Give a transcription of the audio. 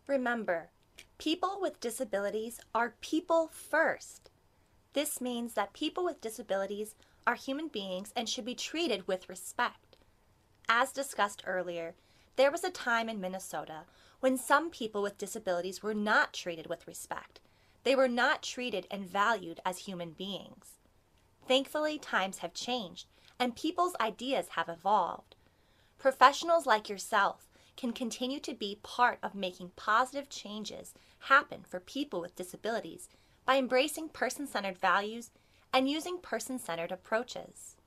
Remember, people with disabilities are people first. This means that people with disabilities are human beings and should be treated with respect. As discussed earlier, there was a time in Minnesota when some people with disabilities were not treated with respect. They were not treated and valued as human beings. Thankfully, times have changed and people's ideas have evolved. Professionals like yourself can continue to be part of making positive changes happen for people with disabilities by embracing person-centered values and using person-centered approaches.